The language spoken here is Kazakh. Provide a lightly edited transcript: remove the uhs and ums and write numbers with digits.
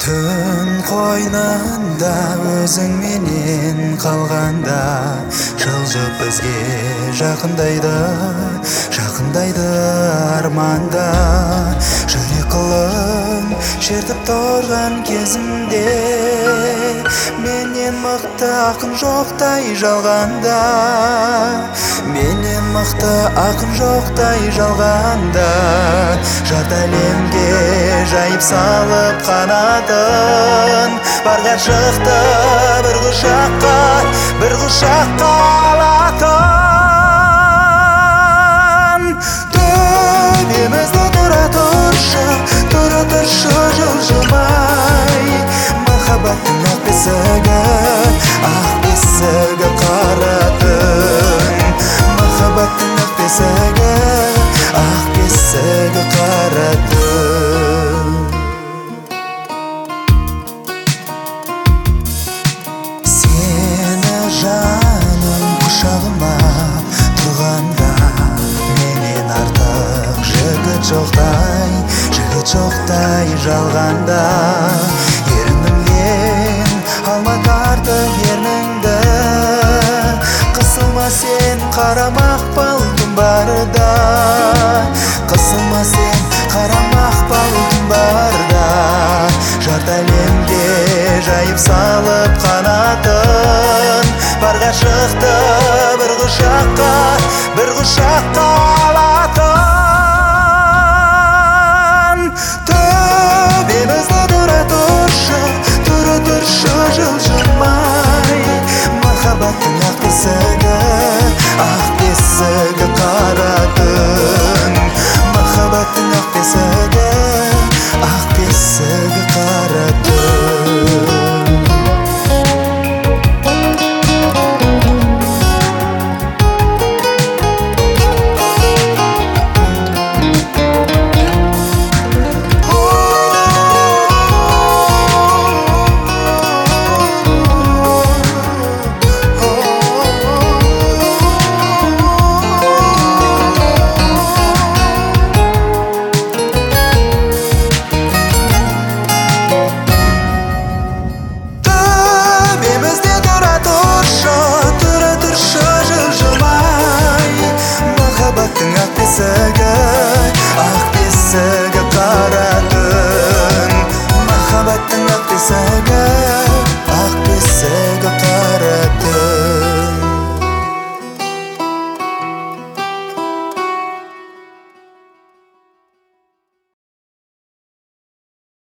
Түн қойнында өзің менен қалғанда, жылжып бізге жақындайды арманда. Жүрек қылын шертіп тұрған кезімде, менен мықты ақын жоқтай жалғанда. Менен мықты ақын жоқтай жалғанда. Жарты әлемге жайып салып қанатын, барға шықты бір құшаққа алатын. Төбемізді тұра тұршы жылжымай, махаббаттың ақ бесігі қара түн. Махаббаттың ақ бесігі қара түн. Сені жаным құшағыма тұрғанда, менен артық жігіт жоқтай жалғанда. Ерінімнен алма тартып ерніңді, қысылма сен қарамақ балдың барда. Қысылма сен қарамақ балдың барда. Жарты әлемге жайып салып қанатын, барға шықты бір құшаққа